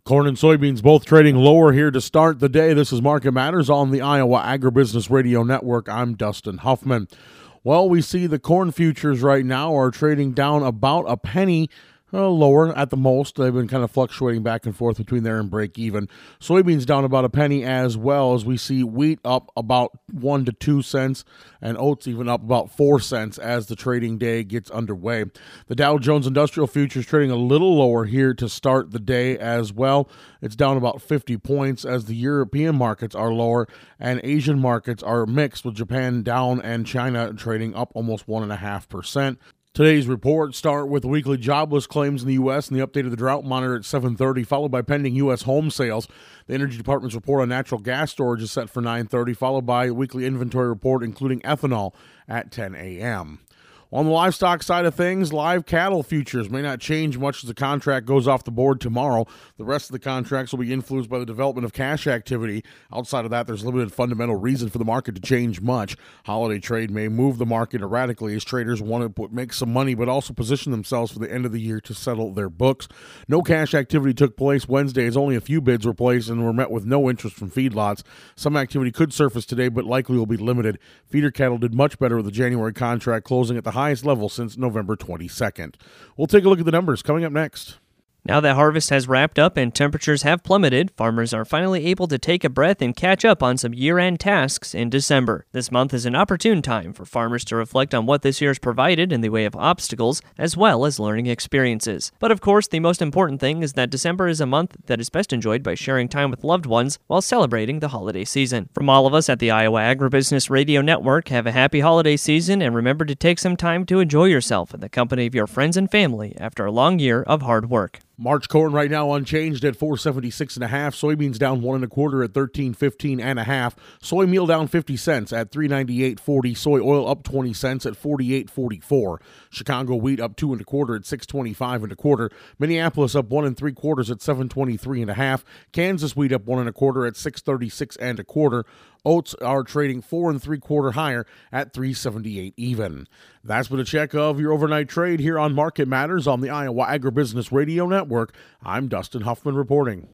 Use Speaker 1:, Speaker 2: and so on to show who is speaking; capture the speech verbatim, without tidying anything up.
Speaker 1: Corn and soybeans both trading lower here to start the day. This is Market Matters on the Iowa Agribusiness Radio Network. I'm Dustin Huffman. Well, we see the corn futures right now are trading down about a penny uh, lower at the most. They've been kind of fluctuating back and forth between there and break even. Soybeans down about a penny as well, as we see wheat up about one to two cents and oats even up about four cents as the trading day gets underway. The Dow Jones Industrial Futures trading a little lower here to start the day as well. It's down about fifty points as the European markets are lower and Asian markets are mixed, with Japan down and China trading up almost one point five percent. Today's reports start with weekly jobless claims in the U S and the update of the drought monitor at seven thirty, followed by pending U S home sales. The Energy Department's report on natural gas storage is set for nine thirty, followed by a weekly inventory report including ethanol at ten a.m. On the livestock side of things, live cattle futures may not change much as the contract goes off the board tomorrow. The rest of the contracts will be influenced by the development of cash activity. Outside of that, there's limited fundamental reason for the market to change much. Holiday trade may move the market erratically as traders want to make some money but also position themselves for the end of the year to settle their books. No cash activity took place Wednesday as only a few bids were placed and were met with no interest from feedlots. Some activity could surface today but likely will be limited. Feeder cattle did much better with the January contract closing at the highest level since November twenty-second. We'll take a look at the numbers coming up next.
Speaker 2: Now that harvest has wrapped up and temperatures have plummeted, farmers are finally able to take a breath and catch up on some year-end tasks in December. This month is an opportune time for farmers to reflect on what this year has provided in the way of obstacles, as well as learning experiences. But of course, the most important thing is that December is a month that is best enjoyed by sharing time with loved ones while celebrating the holiday season. From all of us at the Iowa Agribusiness Radio Network, have a happy holiday season and remember to take some time to enjoy yourself in the company of your friends and family after a long year of hard work.
Speaker 1: March corn right now unchanged at four seventy-six and a half. Soybeans down one and a quarter at thirteen fifteen and a half. Soy meal down fifty cents at three ninety-eight forty. Soy oil up twenty cents at forty-eight forty-four. Chicago wheat up two and a quarter at six twenty-five and a quarter. Minneapolis up one and three quarters at seven twenty-three and a half. Kansas wheat up one and a quarter at six thirty-six and a quarter. Oats are trading four and three quarter higher at three seventy-eight even. That's been a check of your overnight trade here on Market Matters on the Iowa Agribusiness Radio Network. I'm Dustin Huffman reporting.